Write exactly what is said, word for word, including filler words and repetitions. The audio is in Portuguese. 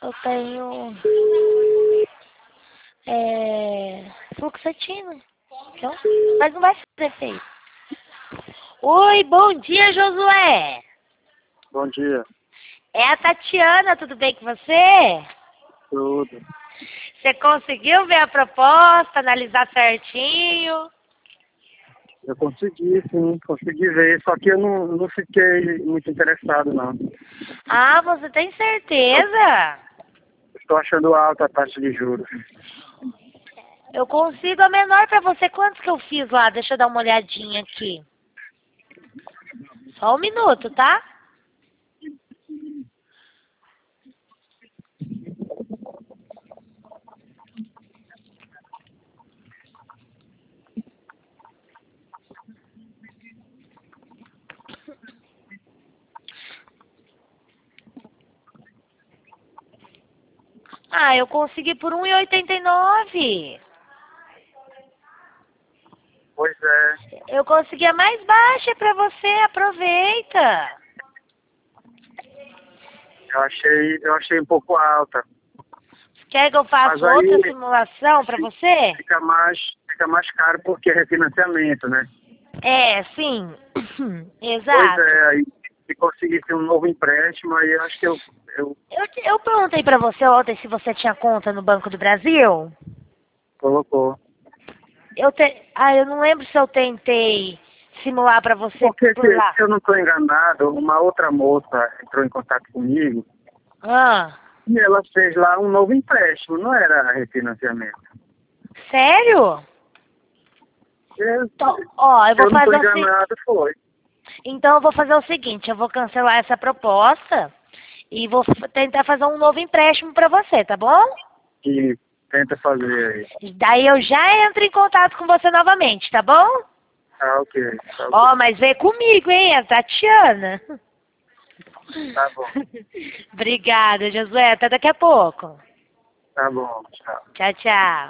eu tenho é, fluoxetina. Então, mas não vai ser efeito. Oi, bom dia, Josué. Bom dia. É a Tatiana, tudo bem com você? Tudo. Você conseguiu ver a proposta, analisar certinho? Eu consegui, sim, consegui ver, só que eu não, não fiquei muito interessado, não. Ah, você tem certeza? Estou achando alta a taxa de juros. Eu consigo a menor pra você. Quantos que eu fiz lá? Deixa eu dar uma olhadinha aqui. Só um minuto, tá? Ah, eu consegui por um e oitenta e nove. Pois é. Eu consegui a mais baixa pra você. Aproveita. Eu achei, eu achei um pouco alta. Quer que eu faça Mas aí outra simulação pra você? fica mais, fica mais caro porque é refinanciamento, né? É, sim. Pois Exato. é, aí se conseguisse um novo empréstimo, aí eu acho que eu, eu Eu, eu perguntei pra você ontem se você tinha conta no Banco do Brasil. colocou. Eu te... Ah, eu não lembro se eu tentei simular pra você Porque por se, lá. se eu não estou enganado, uma outra moça entrou em contato comigo Ah, e ela fez lá um novo empréstimo, não era refinanciamento. sério? Eu, Então, ó, eu se vou eu não estou fazer o se... enganado, foi. Então eu vou fazer o seguinte, eu vou cancelar essa proposta e vou f- tentar fazer um novo empréstimo pra você, tá bom? E tenta fazer aí. Daí eu já entro em contato com você novamente, tá bom? Tá ok, tá ok. Ó, mas vem comigo, hein, a Tatiana. Tá bom, Obrigada, Josué. Até daqui a pouco. tá bom, tchau. Tchau, tchau.